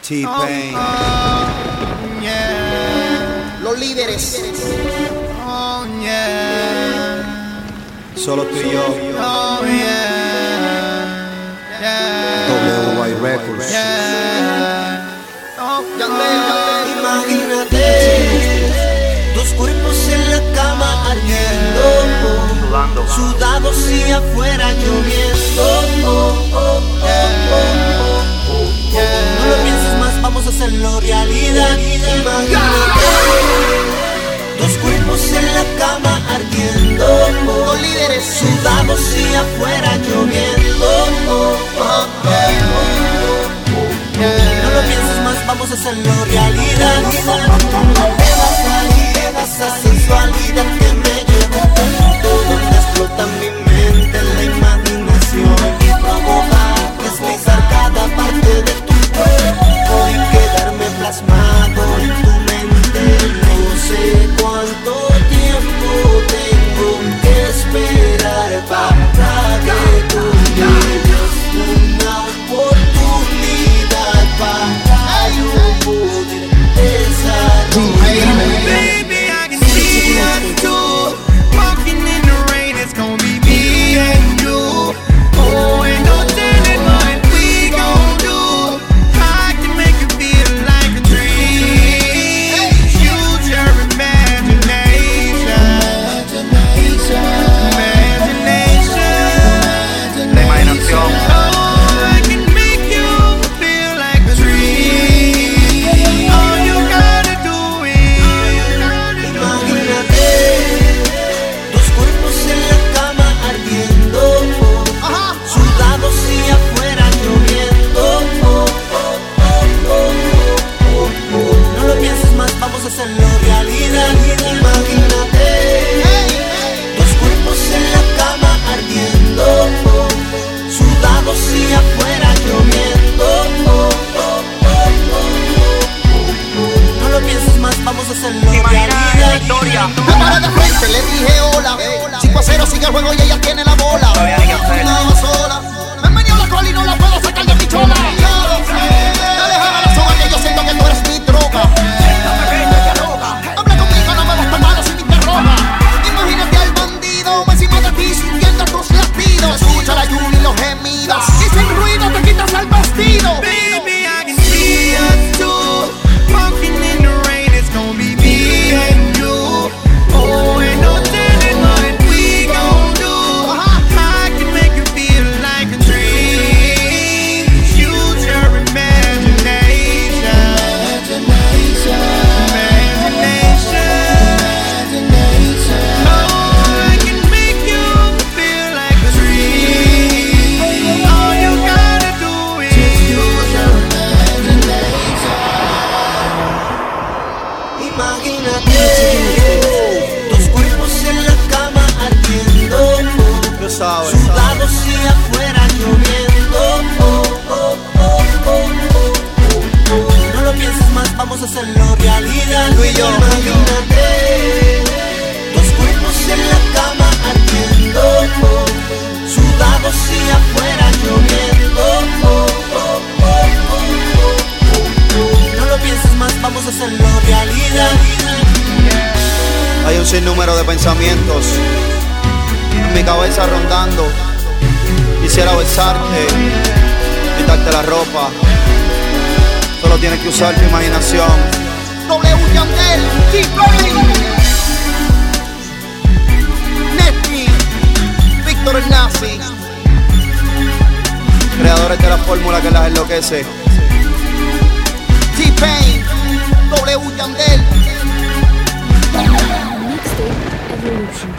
T-Pain. Yeah. Los líderes. Oh, yeah. Solo tú y yo. Oh, yeah. Yeah. WY Records. Yeah. Oh, yeah. Imagínate dos cuerpos en la cama ardiendo, sudados y afuera lloviendo. No lo pienses más, vamos a hacerlo realidad. Imagínate dos cuerpos en la cama ardiendo, dos líderes sudados y afuera lloviendo. No lo pienses más, vamos a hacerlo realidad. Esa sensualidad que me lleva donde explota mi mente, la imaginación y provoca deslizar cada parte de tu cuerpo y quedarme plasmado en tu mente. No sé cuánto tiempo tengo que esperar para que tú me des una oportunidad para yo poder desarrollar. sudados y afuera lloviendo. No lo pienses más, vamos a hacerlo realidad. Tú y yo, imagínate dos cuerpos en la cama ardiendo, sudados y afuera lloviendo. No lo pienses más, vamos a hacerlo realidad. Hay un sinnúmero de pensamientos en mi cabeza rondando. Quisiera besarte, quitarte la ropa. Solo tienes que usar tu imaginación. W Yandel, T-Pain, Netty, Víctor el Nazi, Creadores de la fórmula que las enloquece. T-Pain, W Yandel. Mixtape Evolution.